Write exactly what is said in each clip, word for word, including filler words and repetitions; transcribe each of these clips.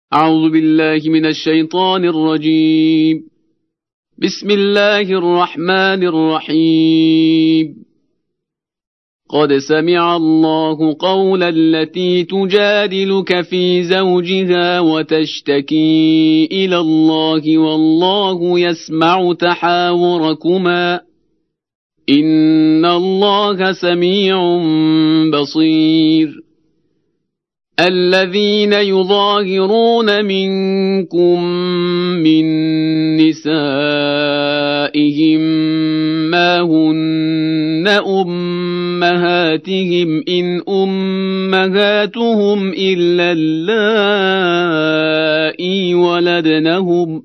أعوذ بالله من الشيطان الرجيم. بسم الله الرحمن الرحيم. قد سمع الله قول التي تجادلك في زوجها وتشتكي إلى الله والله يسمع تحاوركما إن الله سميع بصير. الذين يظاهرون منكم من نسائهم ما هن أمهاتهم إن أمهاتهم إلا اللائي ولدنهم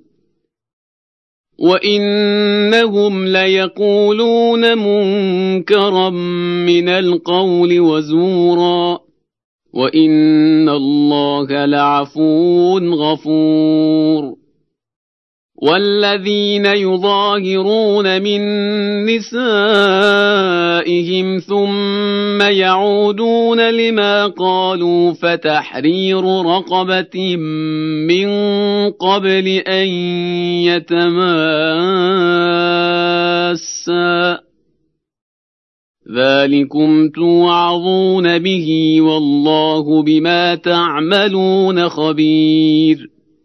وإنهم ليقولون منكرا من القول وزورا وإن الله لعفو غفور. والذين يظاهرون من نسائهم ثم يعودون لما قالوا فتحرير رقبة من قبل أن يتماسا ذلكم توعظون به والله بما تعملون خبير.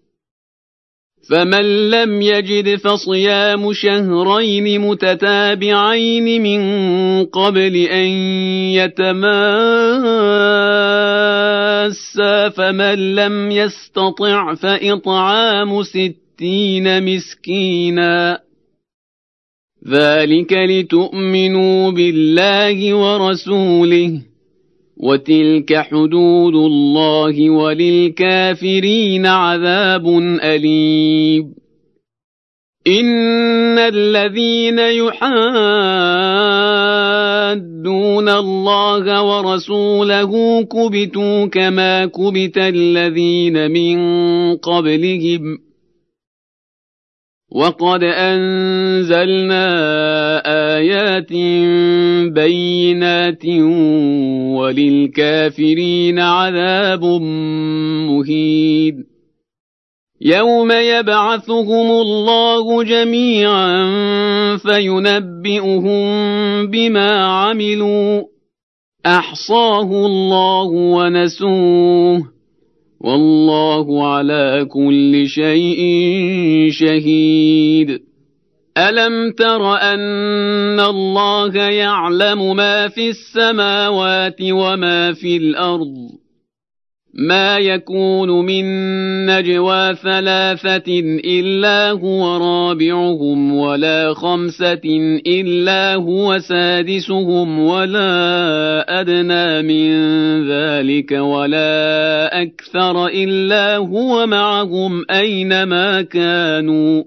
فمن لم يجد فصيام شهرين متتابعين من قبل أن يتماسا فمن لم يستطع فإطعام ستين مسكينا ذلك لتؤمنوا بالله ورسوله وتلك حدود الله وللكافرين عذاب أليم. إن الذين يحادون الله ورسوله كبتوا كما كبت الذين من قبلهم وقد أنزلنا آيات بينات وللكافرين عذاب مهين. يوم يبعثهم الله جميعا فينبئهم بما عملوا أحصاه الله ونسوه والله على كل شيء شهيد. ألم تر أن الله يعلم ما في السماوات وما في الأرض ما يكون من نجوى ثلاثة إلا هو رابعهم ولا خمسة إلا هو سادسهم ولا أدنى من ذلك ولا أكثر إلا هو معهم أينما كانوا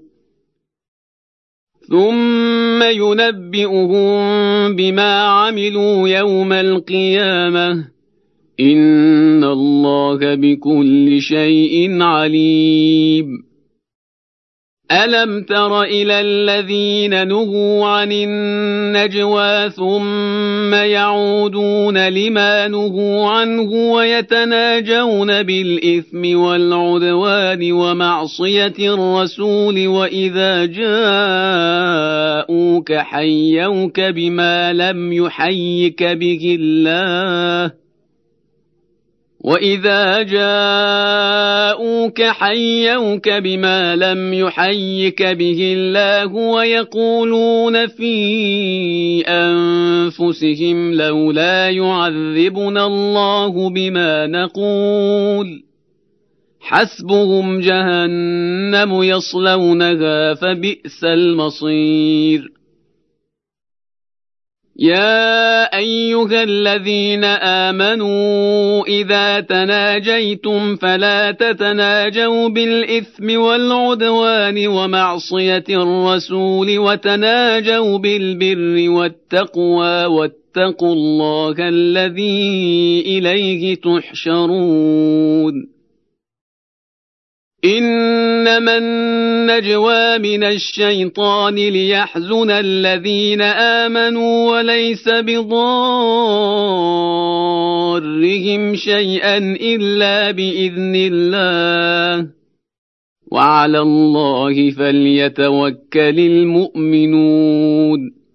ثم ينبئهم بما عملوا يوم القيامة إن الله بكل شيء عليم. ألم تر إلى الذين نهوا عن النجوى ثم يعودون لما نهوا عنه ويتناجون بالإثم والعدوان ومعصية الرسول وإذا جاءوك حيوك بما لم يحيك به الله وإذا جاءوك حيوك بما لم يحيك به الله ويقولون في أنفسهم لولا يعذبنا الله بما نقول حسبهم جهنم يصلونها فبئس المصير. يا أيها الذين آمنوا إذا تناجيتم فلا تتناجوا بالإثم والعدوان ومعصية الرسول وتناجوا بالبر والتقوى واتقوا الله الذي إليه تحشرون. إنما النجوى من الشيطان ليحزن الذين آمنوا وليس بضارهم شيئا إلا بإذن الله وعلى الله فليتوكل المؤمنون.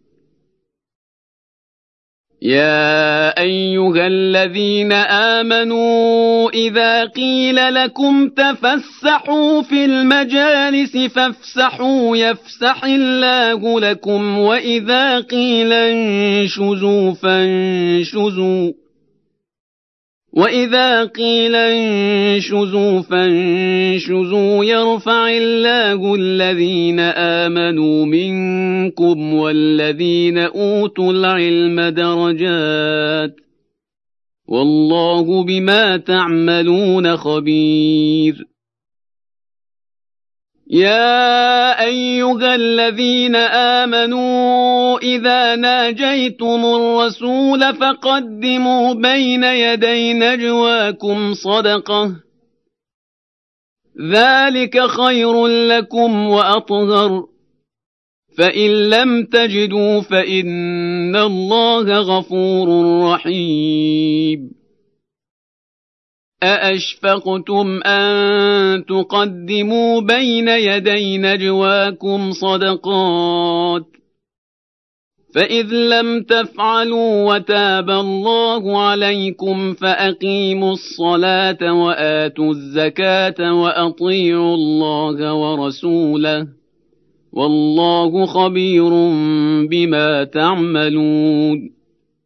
يا أيها الذين آمنوا إذا قيل لكم تفسحوا في المجالس فافسحوا يفسح الله لكم وإذا قيل انشزوا فانشزوا وإذا قيل انشزوا فانشزوا يرفع الله الذين آمنوا منكم والذين أوتوا العلم درجات والله بما تعملون خبير. يا أيها الذين آمنوا إذا ناجيتم الرسول فقدموا بين يدي نجواكم صدقة ذلك خير لكم وأطهر فإن لم تجدوا فإن الله غفور رحيم. أأشفقتم أن تقدموا بين يدي نجواكم صدقات فإذ لم تفعلوا وتاب الله عليكم فأقيموا الصلاة وآتوا الزكاة وأطيعوا الله ورسوله والله خبير بما تعملون.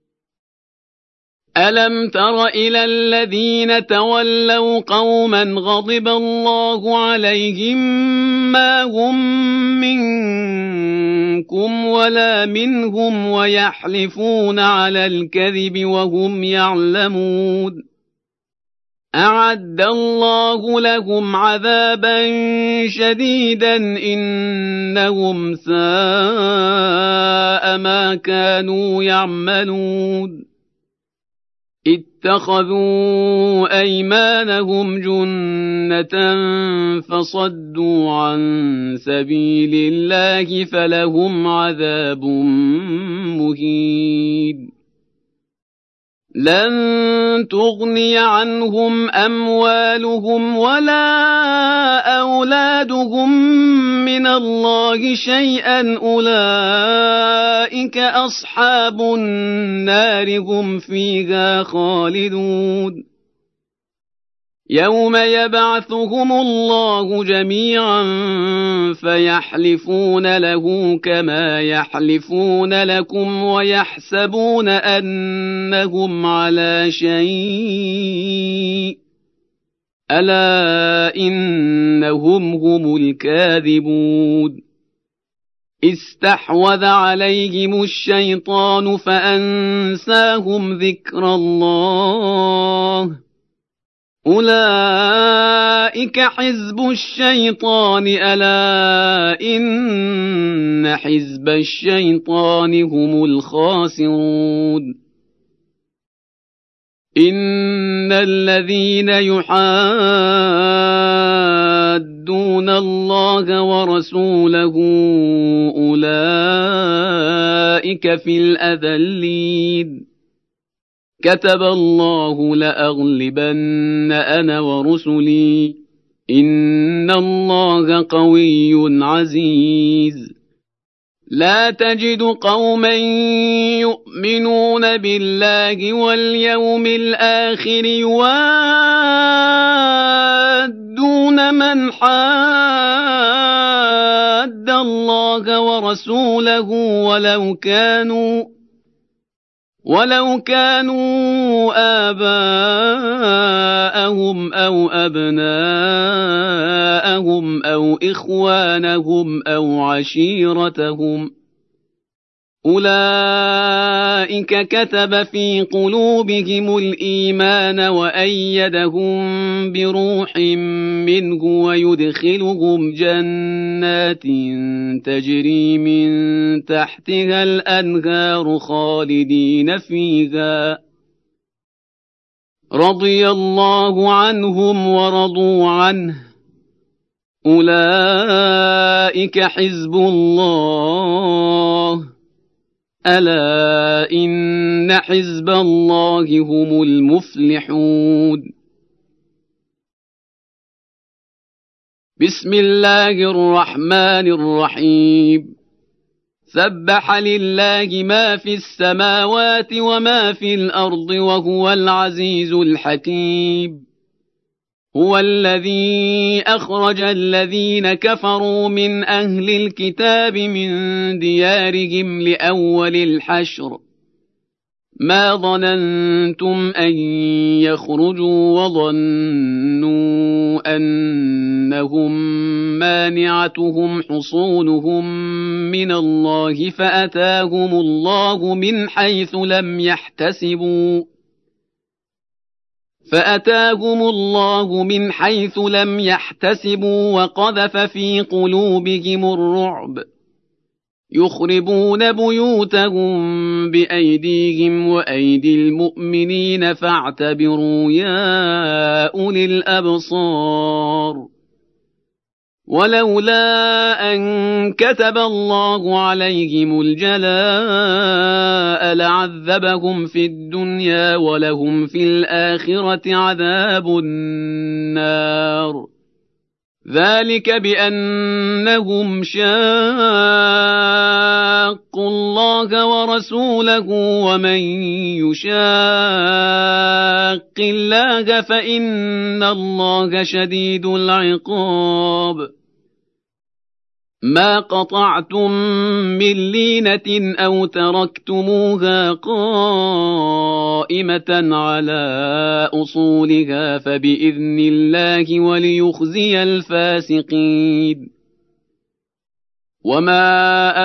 ألم تر إلى الذين تولوا قوما غضب الله عليهم ما هم منكم ولا منهم ويحلفون على الكذب وهم يعلمون أعد الله لهم عذابا شديدا إنهم ساء ما كانوا يعملون. اتخذوا أيمانهم جنة فصدوا عن سبيل الله فلهم عذاب مهين. لن تغني عنهم أموالهم ولا أولادهم من الله شيئا أولئك أصحاب النار هم فيها خالدون. يوم يبعثهم الله جميعا فيحلفون له كما يحلفون لكم ويحسبون أنهم على شيء ألا إنهم هم الكاذبون. استحوذ عليهم الشيطان فأنساهم ذكر الله أولئك حزب الشيطان ألا إن حزب الشيطان هم الخاسرون. إن الذين يحادون الله ورسوله أولئك في الأذلين. كتب الله لأغلبن أنا ورسلي إن الله قوي عزيز. لا تجد قوما يؤمنون بالله واليوم الآخر يوادون من حاد الله ورسوله ولو كانوا ولو كانوا آباءهم أو أبناءهم أو إخوانهم أو عشيرتهم أولئك كتب في قلوبهم الإيمان وأيدهم بروح منه ويدخلهم جنات تجري من تحتها الأنهار خالدين فيها رضي الله عنهم ورضوا عنه أولئك حزب الله ألا إن حزب الله هم المفلحون بسم الله الرحمن الرحيم سبح لله ما في السماوات وما في الأرض وهو العزيز الحكيم هو الذي أخرج الذين كفروا من أهل الكتاب من ديارهم لأول الحشر ما ظننتم أن يخرجوا وظنوا أنهم مانعتهم حصونهم من الله فأتاهم الله من حيث لم يحتسبوا فأتاهم الله من حيث لم يحتسبوا وقذف في قلوبهم الرعب يخربون بيوتهم بأيديهم وأيدي المؤمنين فاعتبروا يا أولي الأبصار ولولا أن كتب الله عليهم الجلاء لعذبهم في الدنيا ولهم في الآخرة عذاب النار ذلك بأنهم شاقوا الله ورسوله ومن يشاق الله فإن الله شديد العقاب ما قطعتم من لينة أو تركتموها قائمة على أصولها فبإذن الله وليخزي الفاسقين وما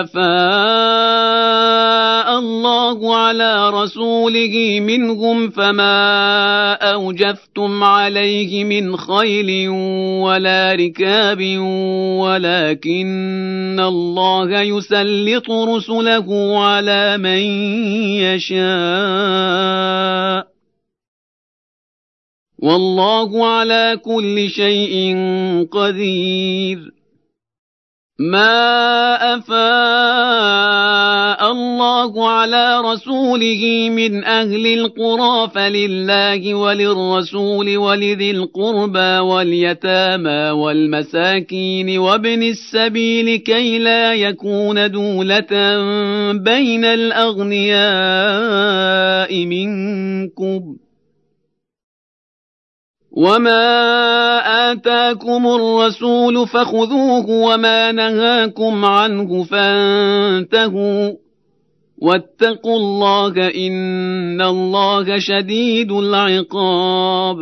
أفاء الله على رسوله منهم فما أوجفتم عليه من خيل ولا ركاب ولكن الله يسلط رسله على من يشاء والله على كل شيء قدير ما أفاء الله على رسوله من أهل القرى فلله وللرسول ولذي القربى واليتامى والمساكين وابن السبيل كي لا يكون دولة بين الأغنياء منكم وما آتاكم الرسول فخذوه وما نهاكم عنه فانتهوا واتقوا الله إن الله شديد العقاب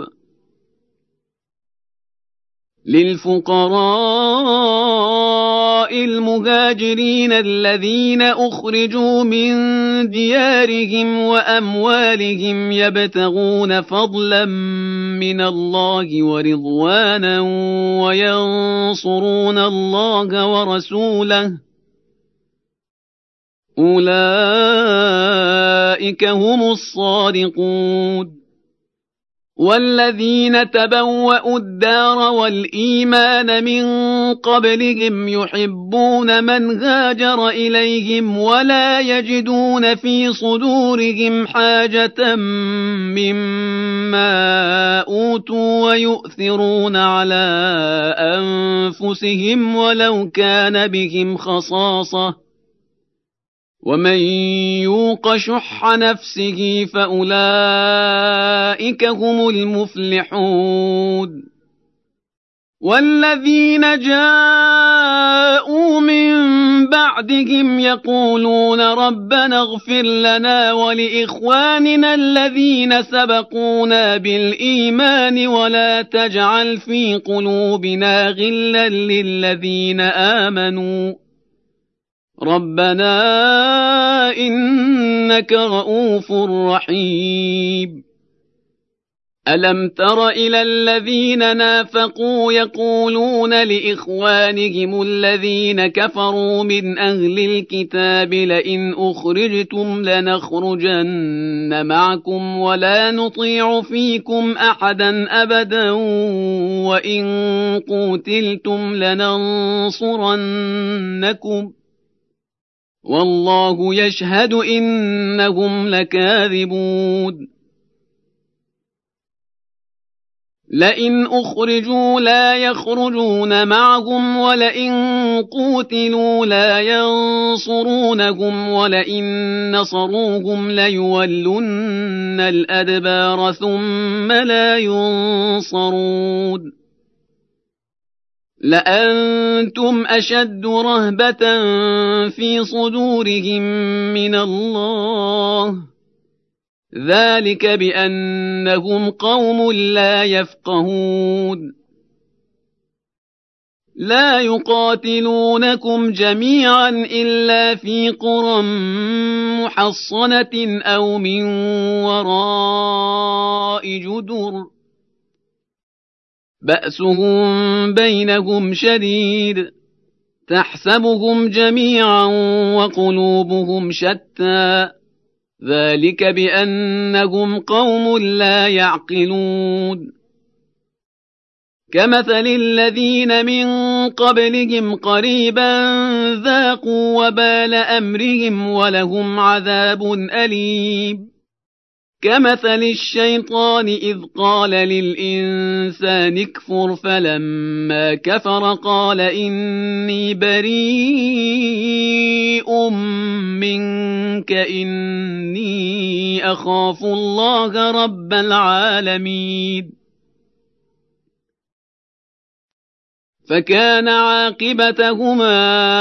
للفقراء المهاجرين الذين أخرجوا من ديارهم وأموالهم يبتغون فضلا من الله ورضوانا وينصرون الله ورسوله أولئك هم الصادقون والذين تبوأوا الدار والإيمان من قبلهم يحبون من هاجر إليهم ولا يجدون في صدورهم حاجة مما أوتوا ويؤثرون على أنفسهم ولو كان بهم خصاصة ومن يوق شح نفسه فأولئك هم المفلحون والذين جاءوا من بعدهم يقولون ربنا اغفر لنا ولإخواننا الذين سبقونا بالإيمان ولا تجعل في قلوبنا غلا للذين آمنوا ربنا إنك رؤوف رحيم ألم تر إلى الذين نافقوا يقولون لإخوانهم الذين كفروا من أهل الكتاب لئن أخرجتم لنخرجن معكم ولا نطيع فيكم أحدا أبدا وإن قوتلتم لننصرنكم والله يشهد إنهم لكاذبون لئن أخرجوا لا يخرجون معهم ولئن قوتلوا لا ينصرونهم ولئن نصروهم ليولن الأدبار ثم لا ينصرون لأنتم أشد رهبة في صدورهم من الله ذلك بأنهم قوم لا يفقهون لا يقاتلونكم جميعا إلا في قرى محصنة أو من وراء جدر بأسهم بينهم شديد تحسبهم جميعا وقلوبهم شتى ذلك بأنهم قوم لا يعقلون كمثل الذين من قبلهم قريبا ذاقوا وبال أمرهم ولهم عذاب أليم كمثل الشيطان إذ قال للإنسان اكفر فلما كفر قال إني بريء منك إني أخاف الله رب العالمين فكان عاقبتهما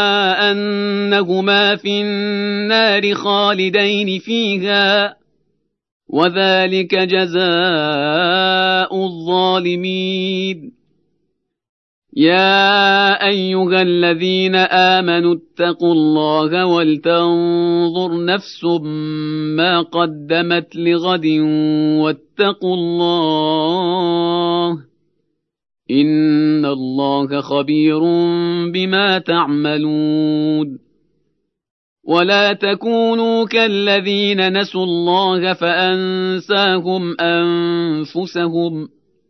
أنهما في النار خالدين فيها وذلك جزاء الظالمين يا أيها الذين آمنوا اتقوا الله ولتنظر نفس ما قدمت لغد واتقوا الله إن الله خبير بما تعملون ولا تكونوا كالذين نسوا الله فأنساهم أنفسهم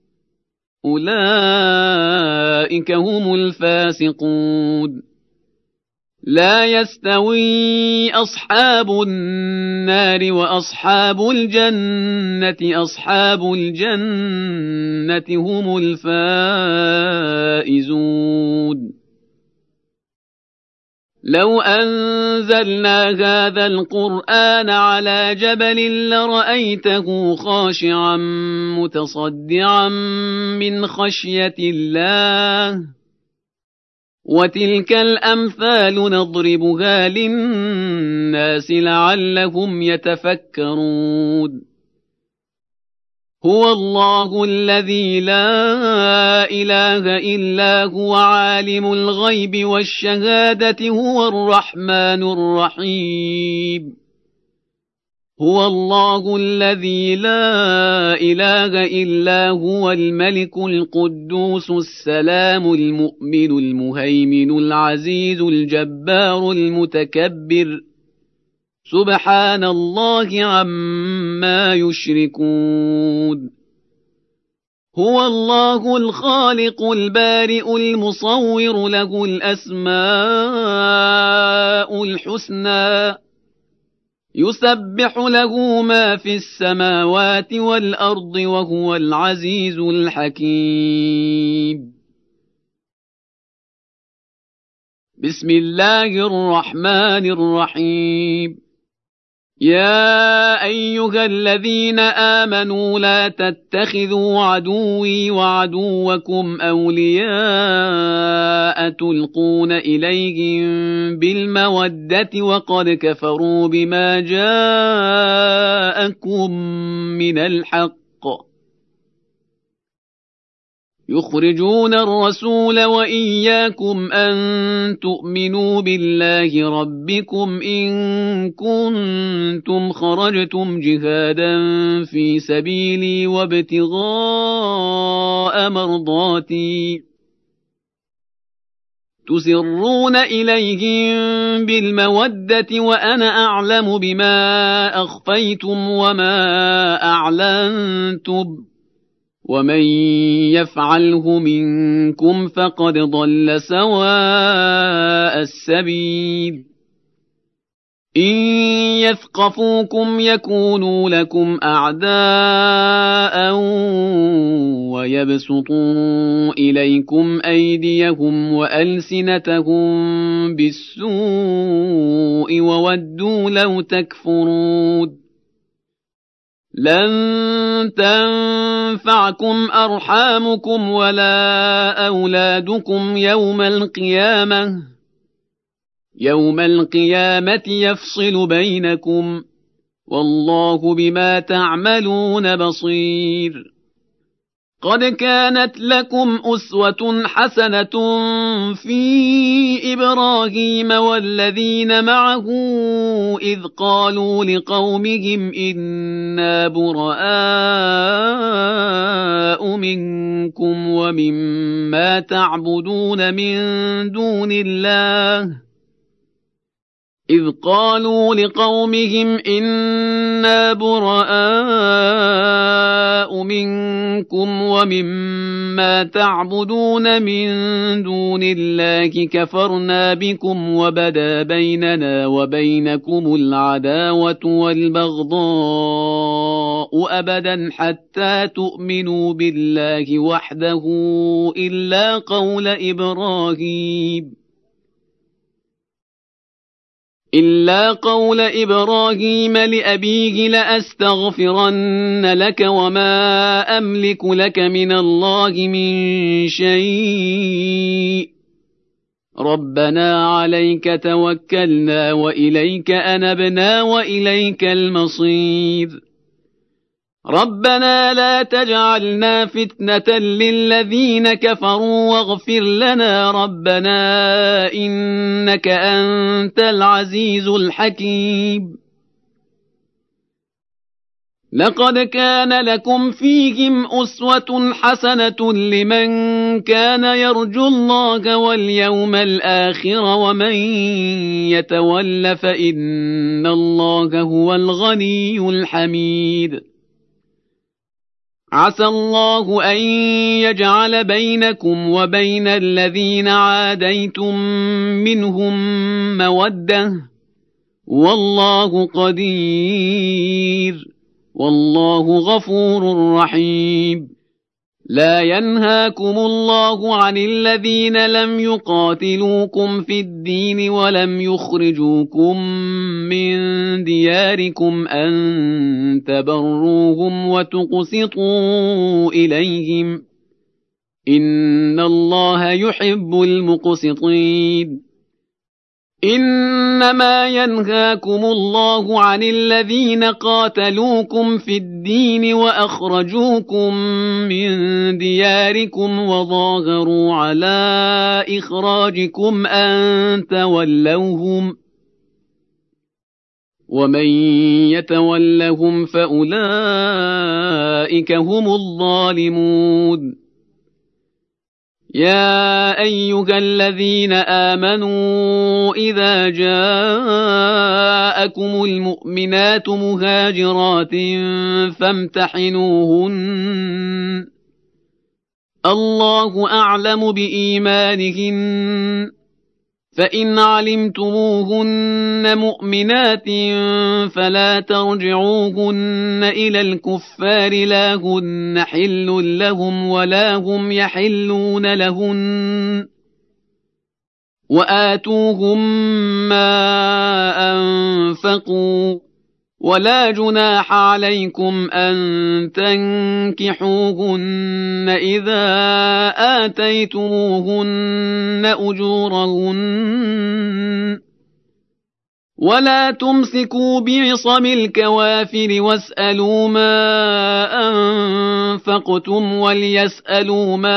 أولئك هم الفاسقون لا يستوي أصحاب النار وأصحاب الجنة أصحاب الجنة هم الفائزون لو أنزلنا هذا القرآن على جبل لرأيته خاشعا متصدعا من خشية الله وتلك الأمثال نضربها للناس لعلهم يتفكرون هو الله الذي لا إله إلا هو عالم الغيب والشهادة هو الرحمن الرحيم هو الله الذي لا إله إلا هو الملك القدوس السلام المؤمن المهيمن العزيز الجبار المتكبر سبحان الله عما يشركون هو الله الخالق البارئ المصور له الأسماء الحسنى يسبح له ما في السماوات والأرض وهو العزيز الحكيم بسم الله الرحمن الرحيم يا أيها الذين آمنوا لا تتخذوا عدوي وعدوكم أولياء تلقون إليهم بالمودة وقد كفروا بما جاءكم من الحق يخرجون الرسول وإياكم أن تؤمنوا بالله ربكم إن كنتم خرجتم جهادا في سبيلي وابتغاء مرضاتي تسرون إليهم بالمودة وأنا أعلم بما أخفيتم وما أعلنتم ومن يفعله منكم فقد ضل سواء السبيل إن يثقفوكم يكونوا لكم أعداء ويبسطوا إليكم أيديهم وألسنتهم بالسوء وودوا لو تكفرون لن تنفعكم أرحامكم ولا أولادكم يوم القيامة يوم القيامة يفصل بينكم والله بما تعملون بصير قد كانت لكم أسوة حسنة في إبراهيم والذين معه إذ قالوا لقومهم إنا براء منكم ومما تعبدون من دون الله إذ قالوا لقومهم إنا براء منكم ومما تعبدون من دون الله كفرنا بكم وبدا بيننا وبينكم العداوة والبغضاء أبدا حتى تؤمنوا بالله وحده إلا قول إبراهيم إلا قول إبراهيم لأبيه لأستغفرن لك وما أملك لك من الله من شيء ربنا عليك توكلنا وإليك أنبنا وإليك المصير ربنا لا تجعلنا فتنة للذين كفروا واغفر لنا ربنا إنك أنت العزيز الحكيم لقد كان لكم فيهم أسوة حسنة لمن كان يرجو الله واليوم الآخر ومن يتول فإن الله هو الغني الحميد عسى الله أن يجعل بينكم وبين الذين عاديتم منهم مودة والله قدير والله غفور رحيم لا ينهاكم الله عن الذين لم يقاتلوكم في الدين ولم يخرجوكم من دياركم أن تبروهم وتقسطوا إليهم إن الله يحب المقسطين إنما ينهاكم الله عن الذين قاتلوكم في الدين وأخرجوكم من دياركم وظاهروا على إخراجكم أن تولوهم ومن يتولهم فأولئك هم الظالمون يا أيها الذين آمنوا إذا جاءكم المؤمنات مهاجرات فامتحنوهن الله أعلم بإيمانهن فإن علمتموهن مؤمنات فلا ترجعوهن إلى الكفار لا هن حل لهم ولا هم يحلون لهن وآتوهم ما أنفقوا ولا جناح عليكم أن تنكحوهن إذا آتيتموهن أجورهن ولا تمسكوا بعصم الكوافر واسألوا ما أنفقتم وليسألوا ما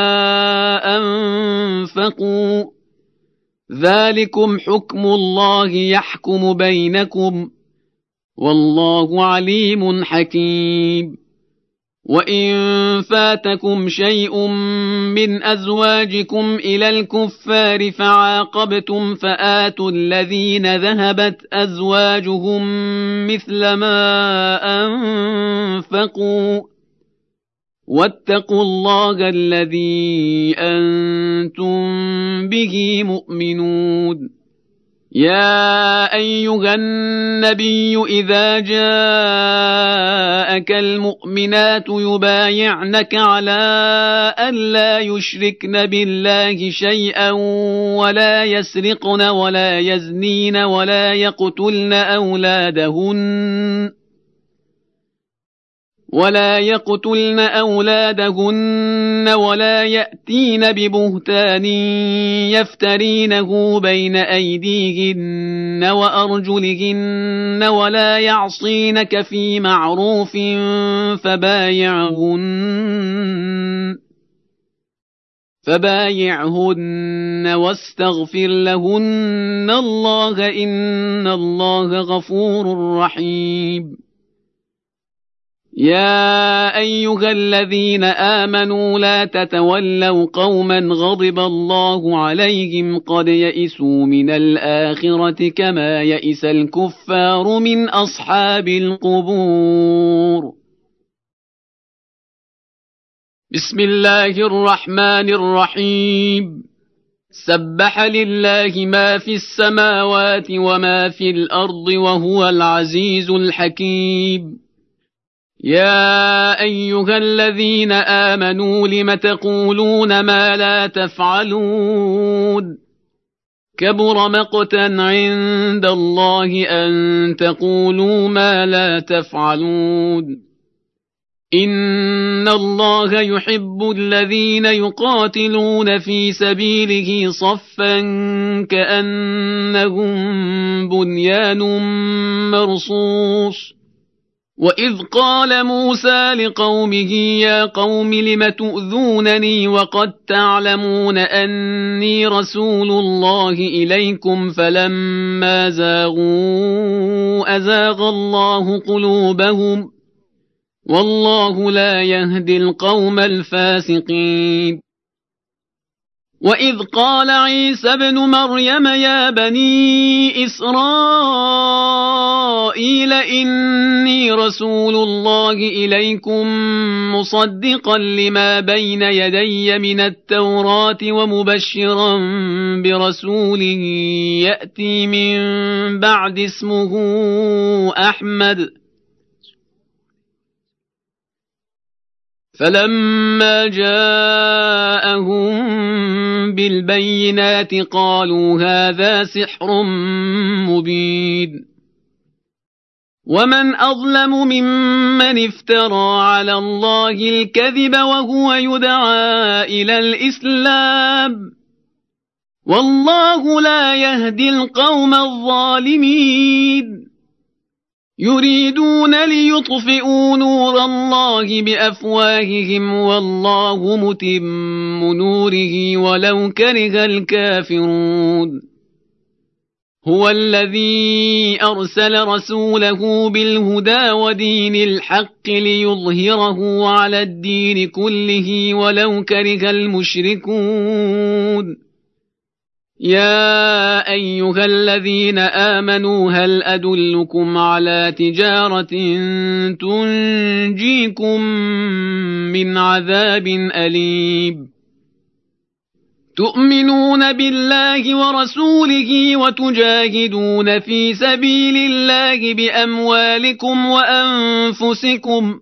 أنفقوا ذلكم حكم الله يحكم بينكم والله عليم حكيم. وإن فاتكم شيء من أزواجكم إلى الكفار فعاقبتم فآتوا الذين ذهبت أزواجهم مثل ما أنفقوا واتقوا الله الذي أنتم به مؤمنون. يا أيها النبي إذا جاءك المؤمنات يبايعنك على أن لا يشركن بالله شيئا ولا يسرقن ولا يزنين ولا يقتلن أولادهن ولا يقتلن أولادهن ولا يأتين ببهتان يفترينه بين أيديهن وأرجلهن ولا يعصينك في معروف فبايعهن فبايعهن واستغفر لهن الله إن الله غفور رحيم. يا أيها الذين آمنوا لا تتولوا قوما غضب الله عليهم قد يئسوا من الآخرة كما يئس الكفار من أصحاب القبور. بسم الله الرحمن الرحيم. سبح لله ما في السماوات وما في الأرض وهو العزيز الحكيم. يا أيها الذين آمنوا لم تقولون ما لا تفعلون كبر مقتا عند الله أن تقولوا ما لا تفعلون إن الله يحب الذين يقاتلون في سبيله صفا كأنهم بنيان مرصوص. وإذ قال موسى لقومه يا قوم لم تؤذونني وقد تعلمون أني رسول الله إليكم فلما زاغوا أزاغ الله قلوبهم والله لا يهدي القوم الفاسقين. وإذ قال عيسى ابن مريم يا بني إسرائيل إني رسول الله إليكم مصدقا لما بين يدي من التوراة ومبشرا برسول يأتي من بعد اسمه أحمد. فلما جاءهم بالبينات قالوا هذا سحر مبين. ومن أظلم ممن افترى على الله الكذب وهو يدعى إلى الإسلام والله لا يهدي القوم الظالمين. يريدون ليطفئوا نور الله بأفواههم والله متم نوره ولو كره الكافرون. هو الذي أرسل رسوله بالهدى ودين الحق ليظهره على الدين كله ولو كره المشركون. يا أيها الذين آمنوا هل أدلكم على تجارة تنجيكم من عذاب أليم. تؤمنون بالله ورسوله وتجاهدون في سبيل الله بأموالكم وأنفسكم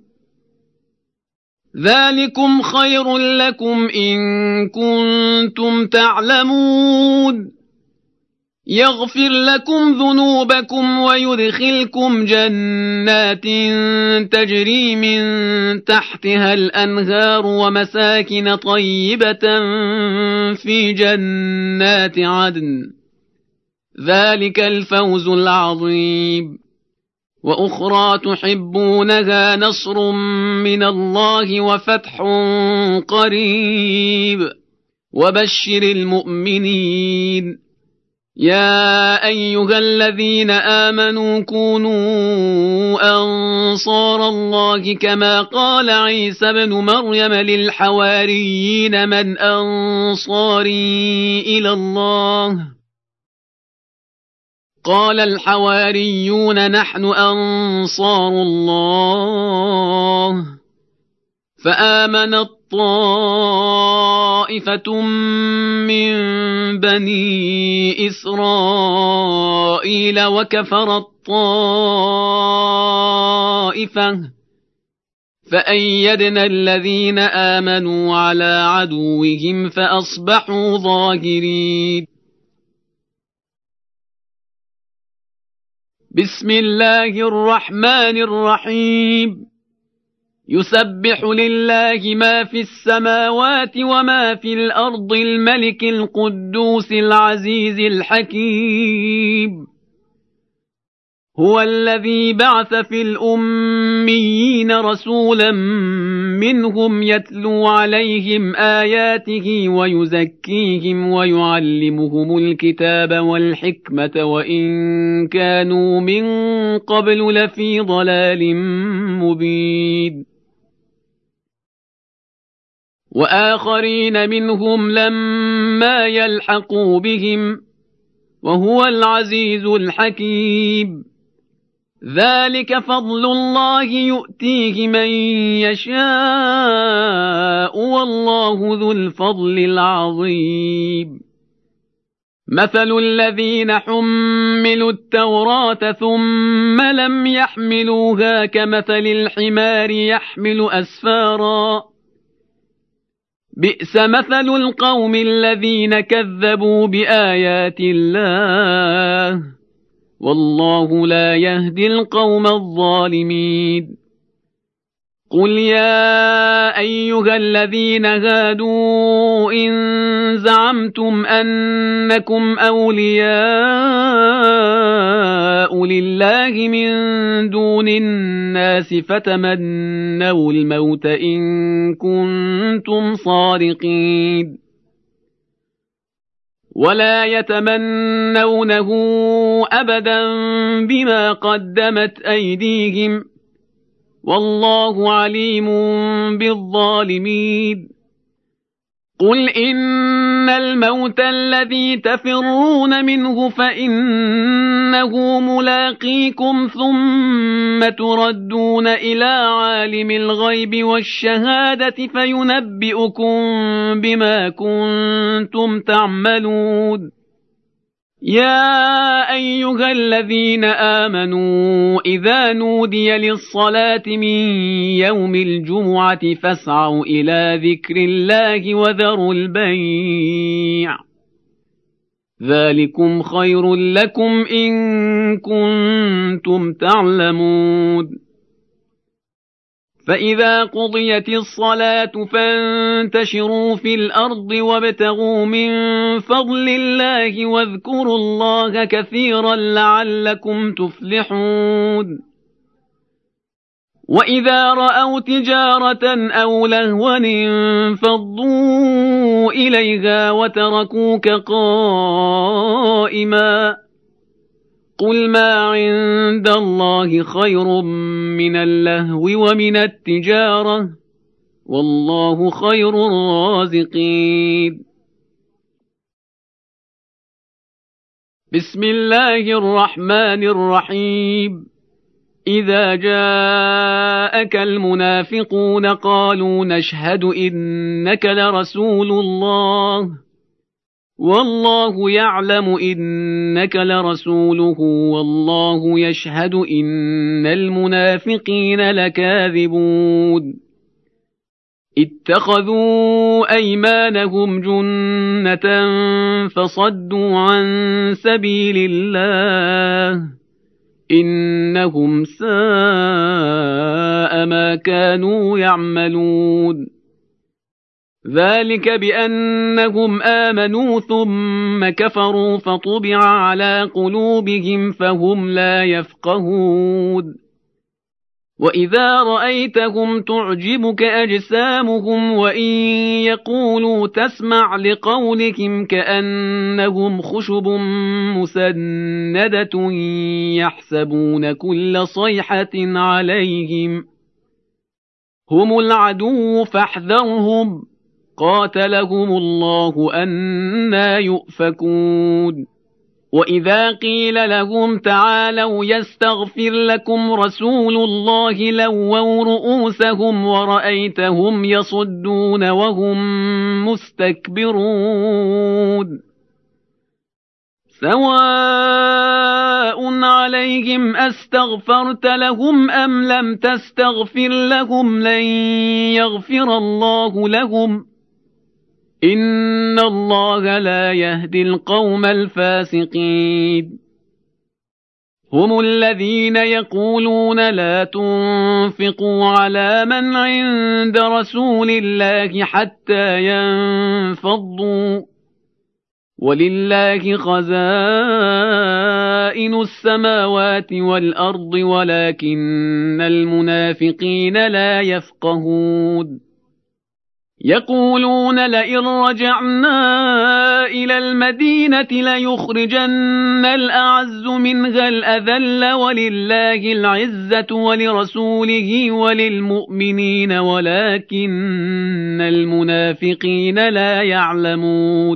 ذلكم خير لكم إن كنتم تعلمون. يغفر لكم ذنوبكم ويدخلكم جنات تجري من تحتها الأنهار ومساكن طيبة في جنات عدن ذلك الفوز العظيم. وأخرى تحبونها نصر من الله وفتح قريب وبشر المؤمنين. يا أيها الذين آمنوا كونوا أنصار الله كما قال عيسى بن مريم للحواريين من أنصاري إلى الله؟ قال الحواريون نحن أنصار الله. فآمنت طائفة من بني إسرائيل وكفرت طائفة فأيدنا الذين آمنوا على عدوهم فأصبحوا ظاهرين. بسم الله الرحمن الرحيم. يسبح لله ما في السماوات وما في الأرض الملك القدوس العزيز الحكيم. هو الذي بعث في الأميين رسولا منهم يتلو عليهم آياته ويزكيهم ويعلمهم الكتاب والحكمة وإن كانوا من قبل لفي ضلال مبين. وآخرين منهم لما يلحقوا بهم وهو العزيز الحكيم. ذلك فضل الله يؤتيه من يشاء والله ذو الفضل العظيم. مثل الذين حملوا التوراة ثم لم يحملوها كمثل الحمار يحمل أسفارا بئس مثل القوم الذين كذبوا بآيات الله والله لا يهدي القوم الظالمين. قل يا أيها الذين هادوا إن زعمتم أنكم أولياء لله من دون الناس فتمنوا الموت إن كنتم صادقين ولا يتمنونه أبدا بما قدمت أيديهم والله عليم بالظالمين. قل إن الموت الذي تفرون منه فإنه ملاقيكم ثم تردون إلى عالم الغيب والشهادة فينبئكم بما كنتم تعملون. يا أيها الذين آمنوا إذا نودي للصلاة من يوم الجمعة فاسعوا إلى ذكر الله وذروا البيع ذلكم خير لكم إن كنتم تعلمون. فإذا قضيت الصلاة فانتشروا في الأرض وابتغوا من فضل الله واذكروا الله كثيرا لعلكم تفلحون. وإذا رأوا تجارة أو لهوا انفضوا إليها وتركوك قائما قل ما عند الله خير من اللهو ومن التجارة والله خير الرازقين. بسم الله الرحمن الرحيم. إذا جاءك المنافقون قالوا نشهد إنك لرسول الله والله يعلم إنك لرسوله والله يشهد إن المنافقين لكاذبون. اتخذوا أيمانهم جنة فصدوا عن سبيل الله إنهم ساء ما كانوا يعملون. ذلك بأنهم آمنوا ثم كفروا فطبع على قلوبهم فهم لا يفقهون وإذا رأيتهم تعجبك أجسامهم وإن يقولوا تسمع لقولهم كأنهم خشب مسندة يحسبون كل صيحة عليهم هم العدو فاحذرهم قاتلهم الله أنى يؤفكون وإذا قيل لهم تعالوا يستغفر لكم رسول الله لووا رؤوسهم ورأيتهم يصدون وهم مستكبرون سواء عليهم أستغفرت لهم أم لم تستغفر لهم لن يغفر الله لهم إن الله لا يهدي القوم الفاسقين هم الذين يقولون لا تنفقوا على من عند رسول الله حتى ينفضوا ولله خزائن السماوات والأرض ولكن المنافقين لا يفقهون يقولون لئن رجعنا إلى المدينة ليخرجن الأعز منها الأذل ولله العزة ولرسوله وللمؤمنين ولكن المنافقين لا يعلمون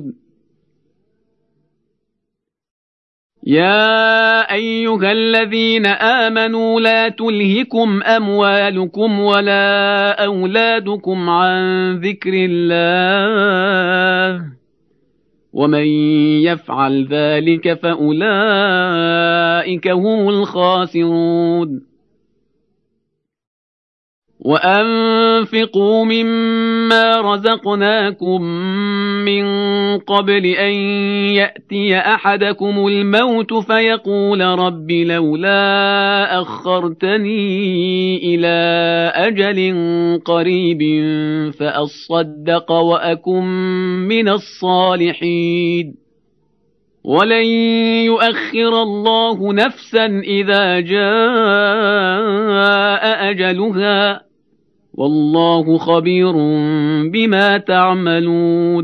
يا أيها الذين آمنوا لا تلهكم أموالكم ولا أولادكم عن ذكر الله ومن يفعل ذلك فأولئك هم الخاسرون وأنفقوا مما رزقناكم من قبل أن يأتي أحدكم الموت فيقول رب لولا أخرتني إلى أجل قريب فأصدق وأكن من الصالحين ولن يؤخر الله نفسا إذا جاء أجلها والله خبير بما تعملون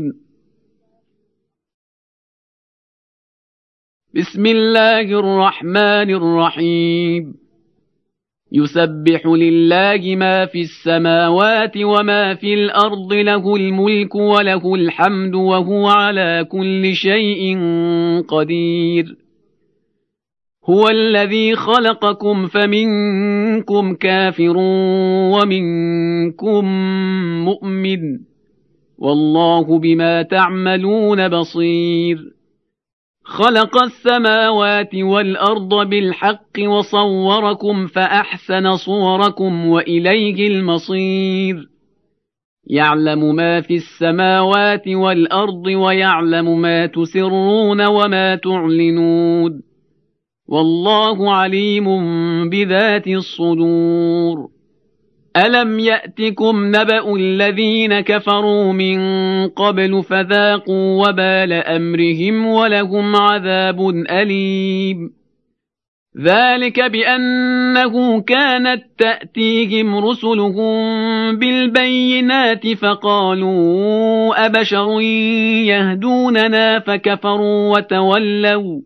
بسم الله الرحمن الرحيم يسبح لله ما في السماوات وما في الأرض له الملك وله الحمد وهو على كل شيء قدير هو الذي خلقكم فمنكم كافر ومنكم مؤمن والله بما تعملون بصير خلق السماوات والأرض بالحق وصوركم فأحسن صوركم وإليه المصير يعلم ما في السماوات والأرض ويعلم ما تسرون وما تعلنون والله عليم بذات الصدور ألم يأتكم نبأ الذين كفروا من قبل فذاقوا وبال أمرهم ولهم عذاب أليم ذلك بأنه كانت تأتيهم رسلهم بالبينات فقالوا أبشر يهدوننا فكفروا وتولوا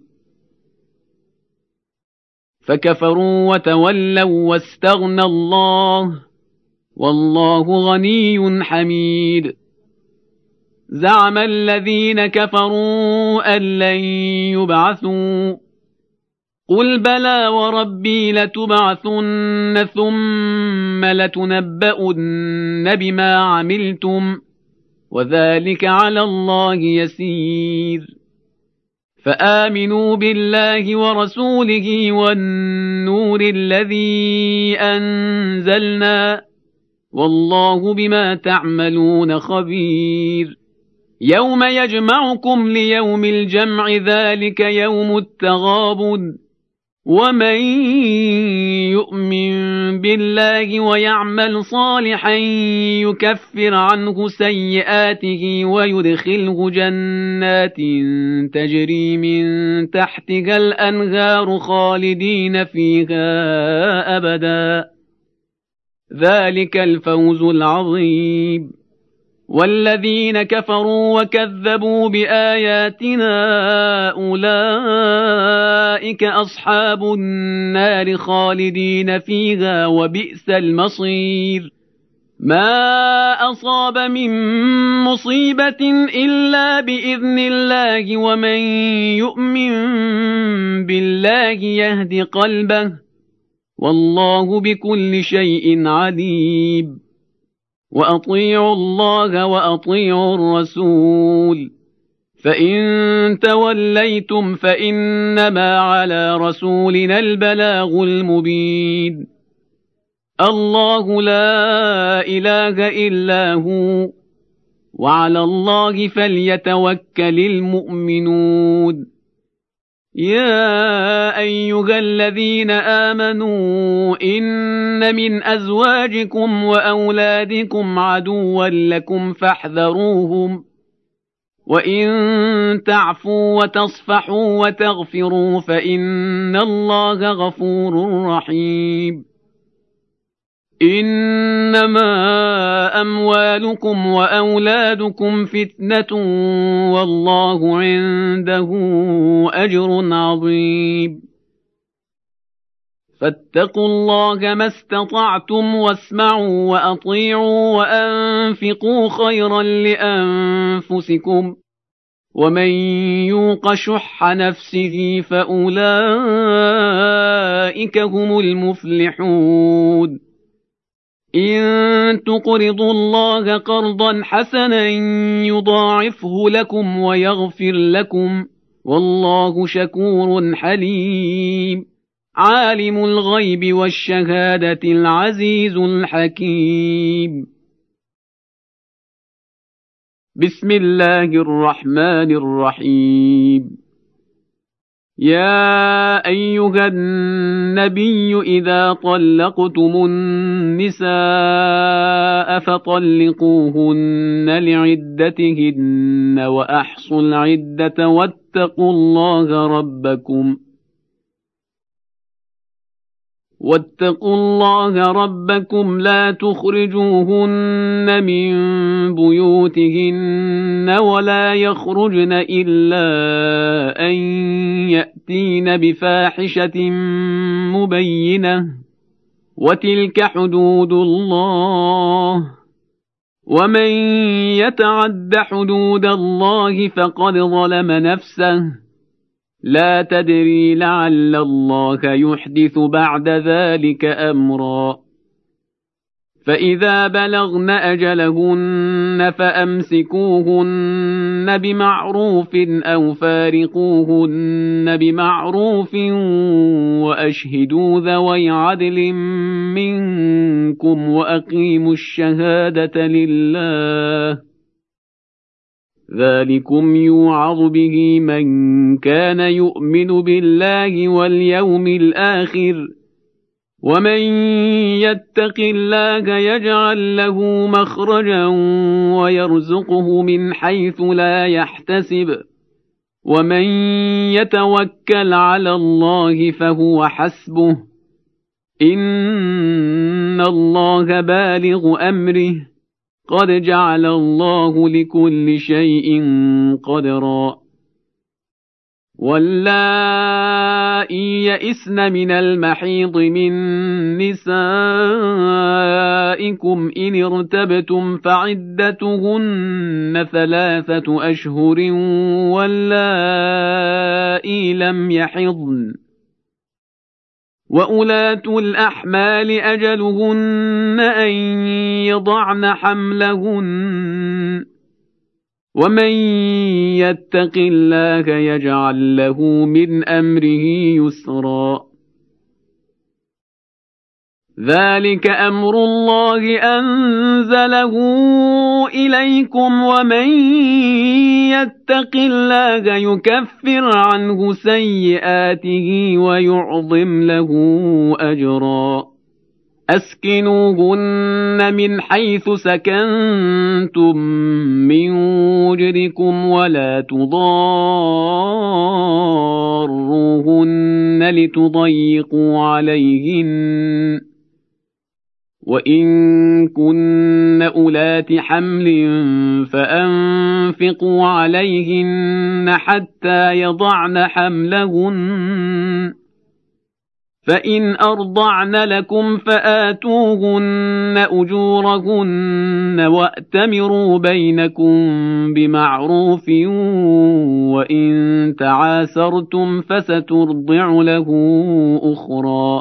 فكفروا وتولوا واستغنى الله والله غني حميد زعم الذين كفروا أن لن يبعثوا قل بلى وربي لتبعثن ثم لتنبؤن بما عملتم وذلك على الله يسير فآمنوا بالله ورسوله والنور الذي أنزلنا والله بما تعملون خبير يوم يجمعكم ليوم الجمع ذلك يوم التغابن ومن يؤمن بالله ويعمل صالحا يكفر عنه سيئاته ويدخله جنات تجري من تحتها الأنهار خالدين فيها أبدا، ذلك الفوز العظيم. والذين كفروا وكذبوا بآياتنا أولئك أصحاب النار خالدين فيها وبئس المصير. ما أصاب من مصيبة إلا بإذن الله، ومن يؤمن بالله يهد قلبه، والله بكل شيء عليم. وأطيعوا الله وأطيعوا الرسول، فإن توليتم فإنما على رسولنا البلاغ المبين. الله لا إله إلا هو، وعلى الله فليتوكل المؤمنون. يا أيها الذين آمنوا إن من أزواجكم وأولادكم عدوا لكم فاحذروهم، وإن تعفوا وتصفحوا وتغفروا فإن الله غفور رحيم. إنما أموالكم وأولادكم فتنة والله عنده أجر عظيم. فاتقوا الله ما استطعتم واسمعوا وأطيعوا وأنفقوا خيرا لأنفسكم، ومن يوق شح نفسه فأولئك هم المفلحون. إن تقرضوا الله قرضا حسنا يضاعفه لكم ويغفر لكم، والله شكور حليم. عالم الغيب والشهادة العزيز الحكيم. بسم الله الرحمن الرحيم. يا أيها النبي إذا طلقتم النساء فطلقوهن لعدتهن وأحصوا العدة واتقوا الله ربكم واتقوا الله ربكم لا تخرجوهن من بيوتهن ولا يخرجن إلا أن يأتين بفاحشة مبينة، وتلك حدود الله، ومن يتعد حدود الله فقد ظلم نفسه، لا تدري لعل الله يحدث بعد ذلك أمرا. فإذا بلغن أجلهن فأمسكوهن بمعروف أو فارقوهن بمعروف وأشهدوا ذوي عدل منكم وأقيموا الشهادة لله، ذلكم يوعظ به من كان يؤمن بالله واليوم الآخر، ومن يتق الله يجعل له مخرجا ويرزقه من حيث لا يحتسب، ومن يتوكل على الله فهو حسبه، إن الله بالغ أمره، قد جعل الله لكل شيء قدرا. واللائي يئسن من المحيض من نسائكم إن ارتبتم فعدتهن ثلاثة أشهر واللائي لم يحضن، وأولاة الأحمال أجلهن أن يضعن حملهن، ومن يتق الله يجعل له من أمره يسرا. ذلك أمر الله أنزله إليكم، ومن يتق الله يكفر عنه سيئاته ويعظم له أجرا أسكنوهن من حيث سكنتم من وجدكم ولا تضاروهن لتضيقوا عليهن وإن كن أولات حمل فأنفقوا عليهن حتى يضعن حملهن فإن أرضعن لكم فآتوهن أجورهن وأتمروا بينكم بمعروف وإن تعاسرتم فسترضع له أخرى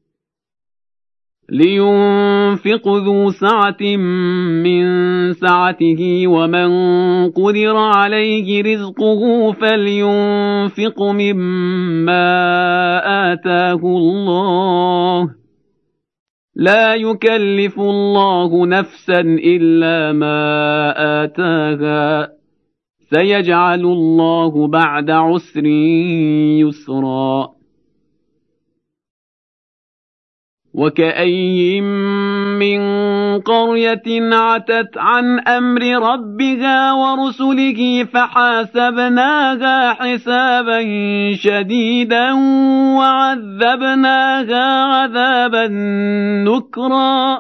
لينفق ذو سعة من سعته ومن قدر عليه رزقه فلينفق مما آتاه الله لا يكلف الله نفسا إلا ما آتاها سيجعل الله بعد عسر يسرا وكأي من قرية عتت عن أمر ربها ورسله فحاسبناها حسابا شديدا وعذبناها عذابا نكرا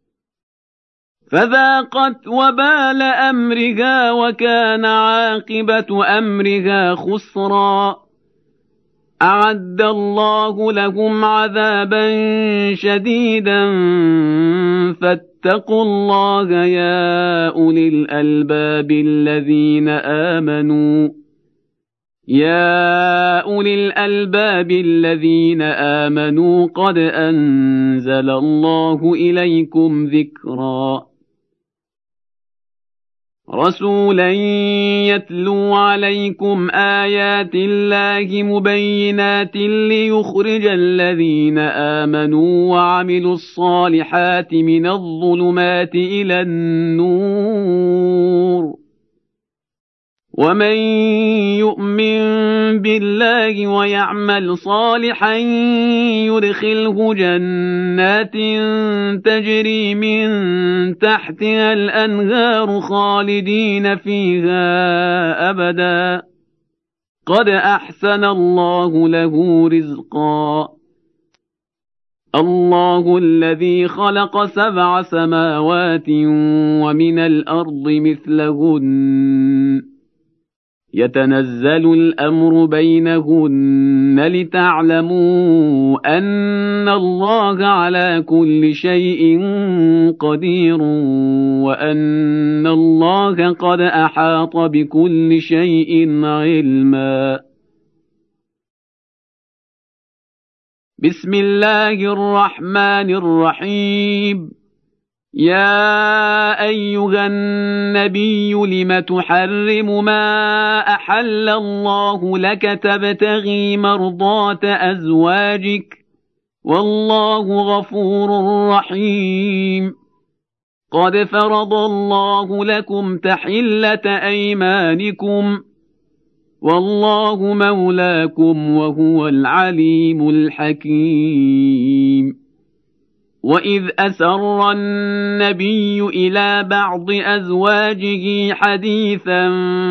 فذاقت وبال أمرها وكان عاقبة أمرها خسرا أعد الله لهم عذابا شديدا فاتقوا الله يا أولي الألباب الذين آمنوا يا أولي الألباب الذين آمنوا قد أنزل الله إليكم ذكرا رسولا يتلو عليكم آيات الله مبينات ليخرج الذين آمنوا وعملوا الصالحات من الظلمات إلى النور ومن يؤمن بالله ويعمل صالحا يدخله جنات تجري من تحتها الأنهار خالدين فيها أبدا قد أحسن الله له رزقا الله الذي خلق سبع سماوات ومن الأرض مثلهن يتنزل الأمر بينهن لتعلموا أن الله على كل شيء قدير وأن الله قد أحاط بكل شيء علما بسم الله الرحمن الرحيم يا أيها النبي لم تحرم ما أحل الله لك تبتغي مرضات أزواجك والله غفور رحيم قد فرض الله لكم تحلة أيمانكم والله مولاكم وهو العليم الحكيم وإذ أسر النبي إلى بعض أزواجه حديثا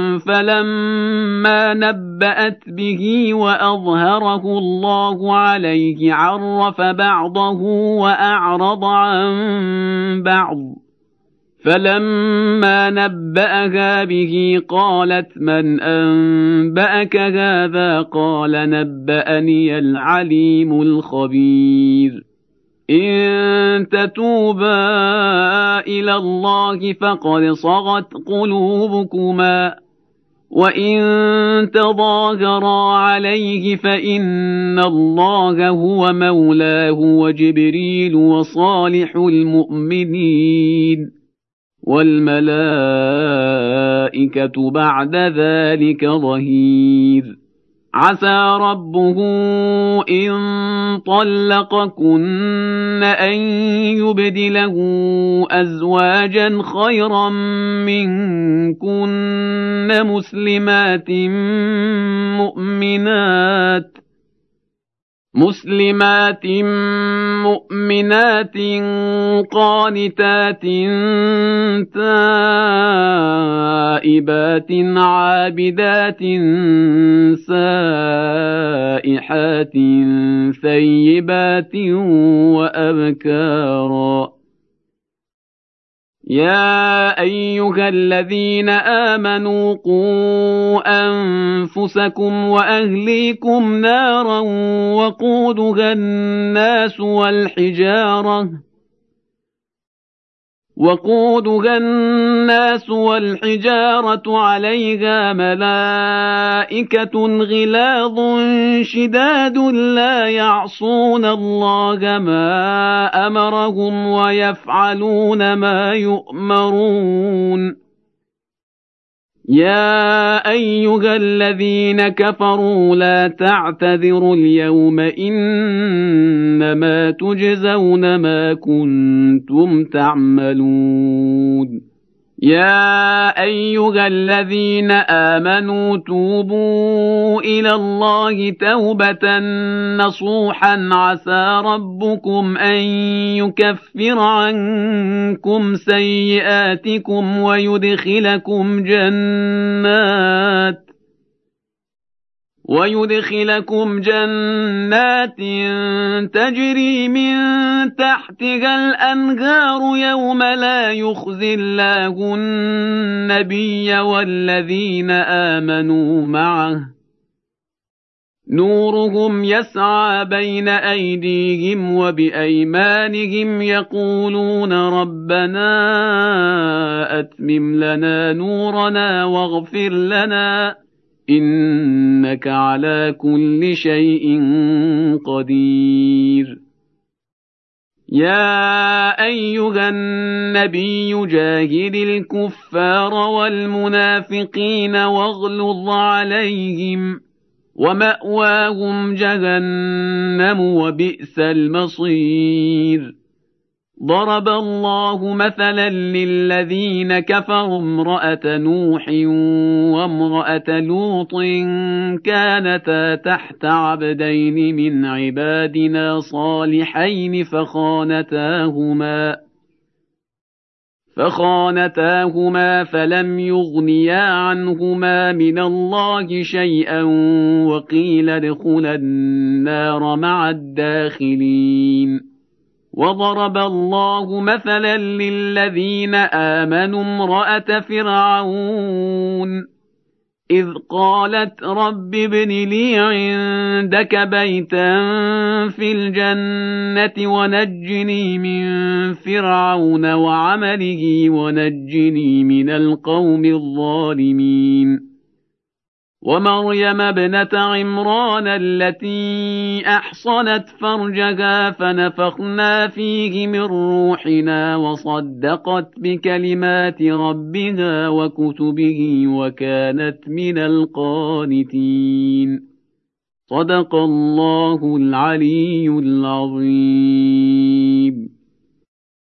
فلما نبأت به وأظهره الله عليه عرف بعضه وأعرض عن بعض فلما نبأها به قالت من أنبأك هذا قال نبأني العليم الخبير إن تتوبا إلى الله فقد صغت قلوبكما وإن تظاهرا عليه فإن الله هو مولاه وجبريل وصالح المؤمنين والملائكة بعد ذلك ظهير عسى ربه إن طلقكن أن يبدله أزواجا خيرا منكن مسلمات مؤمنات مسلمات مؤمنات قانتات تائبات عابدات سائحات ثيبات وأبكارا يا أيها الذين آمنوا قوا أنفسكم وأهليكم نارا وقودها الناس والحجارة وقودها الناس والحجارة عليها ملائكة غلاظ شداد لا يعصون الله ما أمرهم ويفعلون ما يؤمرون يا أيها الذين كفروا لا تعتذروا اليوم إنما تجزون ما كنتم تعملون يا أيها الذين آمنوا توبوا إلى الله توبة نصوحا عسى ربكم أن يكفر عنكم سيئاتكم ويدخلكم جنات ويدخلكم جنات تجري من تحتها الأنهار يوم لا يخزي الله النبي والذين آمنوا معه نورهم يسعى بين أيديهم وبأيمانهم يقولون ربنا أتمم لنا نورنا واغفر لنا إنك على كل شيء قدير يا أيها النبي جاهد الكفار والمنافقين واغلظ عليهم ومأواهم جهنم وبئس المصير ضرب الله مثلا للذين كفروا امرأة نوح وامرأة لوط كانتا تحت عبدين من عبادنا صالحين فخانتاهما فخانتاهما فلم يغنيا عنهما من الله شيئا وقيل ادخلا النار مع الداخلين وضرب الله مثلا للذين آمنوا امرأة فرعون إذ قالت رب ابن لي عندك بيتا في الجنة ونجني من فرعون وعمله ونجني من القوم الظالمين ومريم ابنة عمران التي أحصنت فرجها فنفخنا فيه من روحنا وصدقت بكلمات ربها وكتبه وكانت من القانتين صدق الله العلي العظيم.